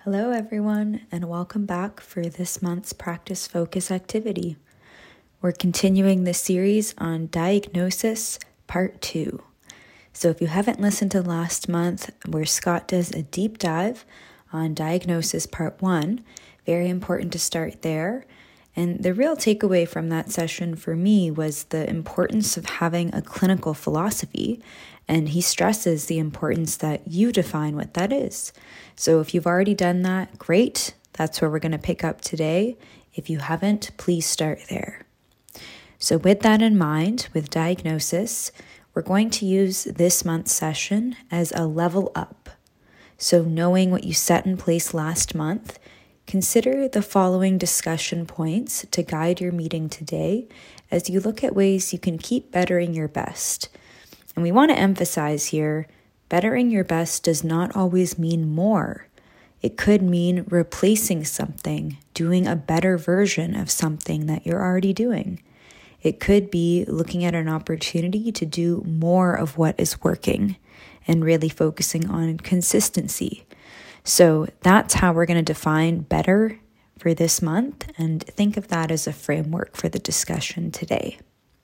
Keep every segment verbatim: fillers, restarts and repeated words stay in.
Hello everyone, and welcome back for this month's Practice Focus activity. We're continuing the series on Diagnosis Part two. So if you haven't listened to last month, where Scott does a deep dive on Diagnosis Part one, very important to start there. And the real takeaway from that session for me was the importance of having a clinical philosophy, and he stresses the importance that you define what that is. So if you've already done that, great. That's where we're going to pick up today. If you haven't, please start there. So with that in mind, with diagnosis, we're going to use this month's session as a level up. So knowing what you set in place last month, consider the following discussion points to guide your meeting today as you look at ways you can keep bettering your best. And we want to emphasize here, bettering your best does not always mean more. It could mean replacing something, doing a better version of something that you're already doing. It could be looking at an opportunity to do more of what is working and really focusing on consistency. So that's how we're going to define better for this month, and think of that as a framework for the discussion today.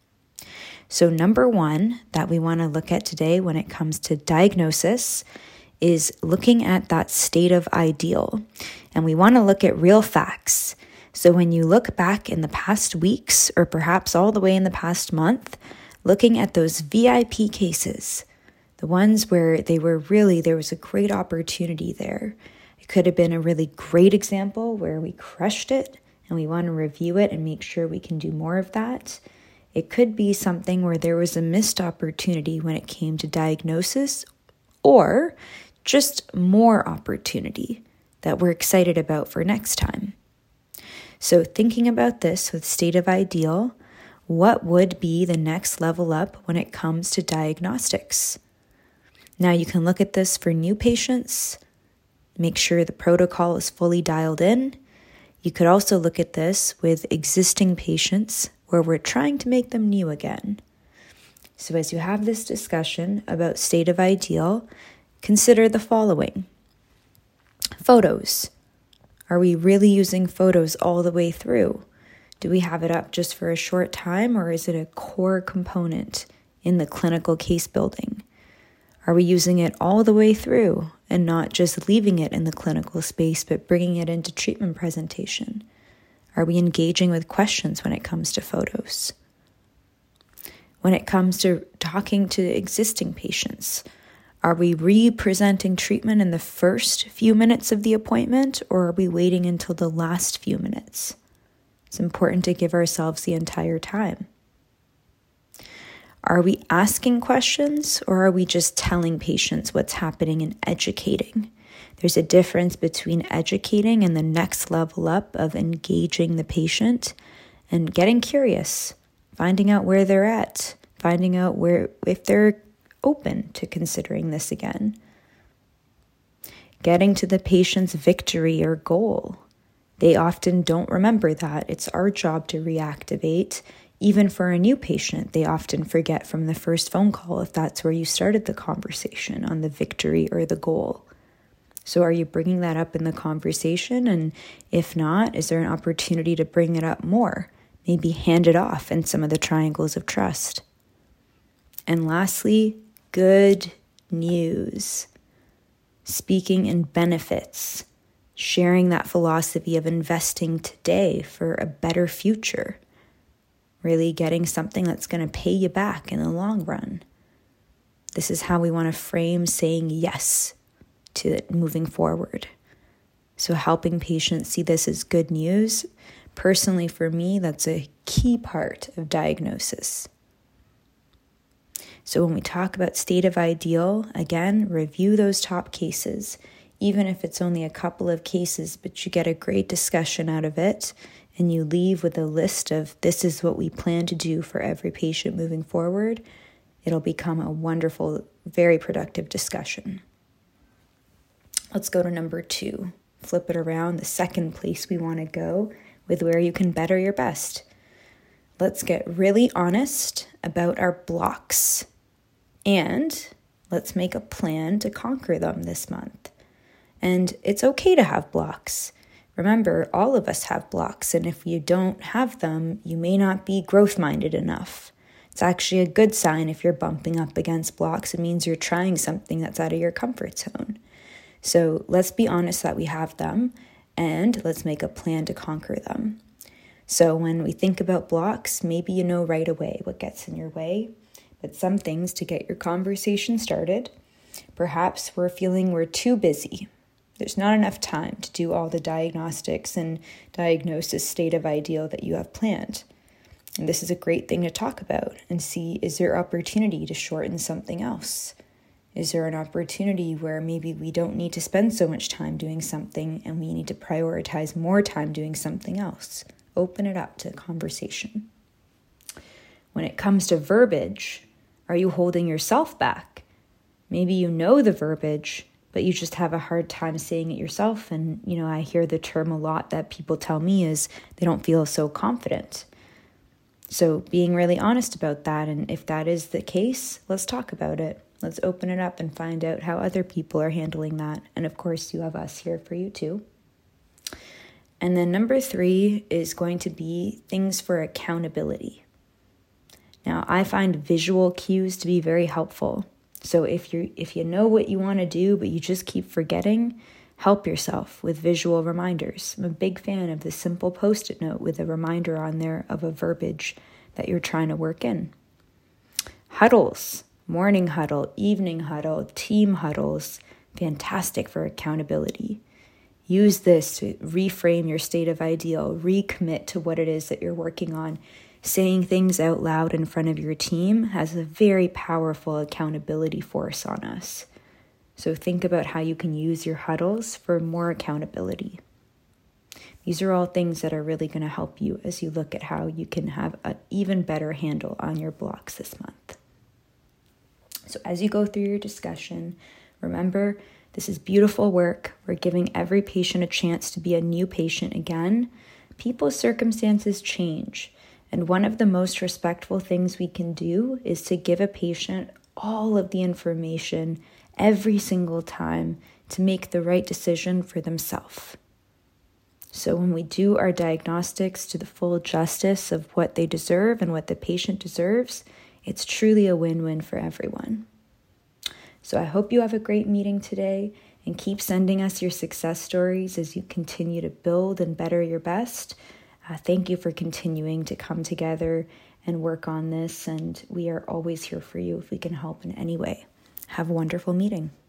So number one that we want to look at today when it comes to diagnosis is looking at that state of ideal. And we want to look at real facts. So when you look back in the past weeks, or perhaps all the way in the past month, looking at those V I P cases, the ones where they were really, there was a great opportunity there. It could have been a really great example where we crushed it and we want to review it and make sure we can do more of that. It could be something where there was a missed opportunity when it came to diagnosis, or just more opportunity that we're excited about for next time. So thinking about this with state of ideal, what would be the next level up when it comes to diagnostics? Now you can look at this for new patients, make sure the protocol is fully dialed in. You could also look at this with existing patients where we're trying to make them new again. So as you have this discussion about state of ideal, consider the following. Photos. Are we really using photos all the way through? Do we have it up just for a short time, or is it a core component in the clinical case building? Are we using it all the way through and not just leaving it in the clinical space, but bringing it into treatment presentation? Are we engaging with questions when it comes to photos? When it comes to talking to existing patients, are we re-presenting treatment in the first few minutes of the appointment, or are we waiting until the last few minutes? It's important to give ourselves the entire time. Are we asking questions, or are we just telling patients what's happening and educating? There's a difference between educating and the next level up of engaging the patient and getting curious, finding out where they're at, finding out where if they're open to considering this again. Getting to the patient's victory or goal. They often don't remember that. It's our job to reactivate. Even for a new patient, they often forget from the first phone call if that's where you started the conversation on the victory or the goal. So are you bringing that up in the conversation? And if not, is there an opportunity to bring it up more? Maybe hand it off in some of the triangles of trust. And lastly, good news. Speaking in benefits. Sharing that philosophy of investing today for a better future. Really getting something that's going to pay you back in the long run. This is how we want to frame saying yes to it moving forward. So helping patients see this as good news, personally for me, that's a key part of diagnosis. So when we talk about state of ideal, again, review those top cases, even if it's only a couple of cases, but you get a great discussion out of it, and you leave with a list of this is what we plan to do for every patient moving forward, it'll become a wonderful, very productive discussion. Let's go to number two. Flip it around, the second place we want to go with where you can better your best. Let's get really honest about our blocks, and let's make a plan to conquer them this month. And it's okay to have blocks. Remember, all of us have blocks, and if you don't have them, you may not be growth-minded enough. It's actually a good sign if you're bumping up against blocks. It means you're trying something that's out of your comfort zone. So let's be honest that we have them, and let's make a plan to conquer them. So when we think about blocks, maybe you know right away what gets in your way, but some things to get your conversation started. Perhaps we're feeling we're too busy. There's not enough time to do all the diagnostics and diagnosis state of ideal that you have planned. And this is a great thing to talk about and see, is there opportunity to shorten something else? Is there an opportunity where maybe we don't need to spend so much time doing something and we need to prioritize more time doing something else? Open it up to conversation. When it comes to verbiage, are you holding yourself back? Maybe you know the verbiage, but you just have a hard time saying it yourself. And, you know, I hear the term a lot that people tell me is they don't feel so confident. So being really honest about that, and if that is the case, let's talk about it. Let's open it up and find out how other people are handling that. And of course, you have us here for you too. And then number three is going to be things for accountability. Now, I find visual cues to be very helpful. So if you if you know what you want to do, but you just keep forgetting, help yourself with visual reminders. I'm a big fan of the simple Post-it note with a reminder on there of a verbiage that you're trying to work in. Huddles, morning huddle, evening huddle, team huddles, fantastic for accountability. Use this to reframe your state of ideal, recommit to what it is that you're working on. Saying things out loud in front of your team has a very powerful accountability force on us. So think about how you can use your huddles for more accountability. These are all things that are really going to help you as you look at how you can have an even better handle on your blocks this month. So as you go through your discussion, remember, this is beautiful work. We're giving every patient a chance to be a new patient again. People's circumstances change. And one of the most respectful things we can do is to give a patient all of the information every single time to make the right decision for themselves. So when we do our diagnostics to the full justice of what they deserve and what the patient deserves, it's truly a win-win for everyone. So I hope you have a great meeting today and keep sending us your success stories as you continue to build and better your best. Uh, thank you for continuing to come together and work on this, and we are always here for you if we can help in any way. Have a wonderful meeting.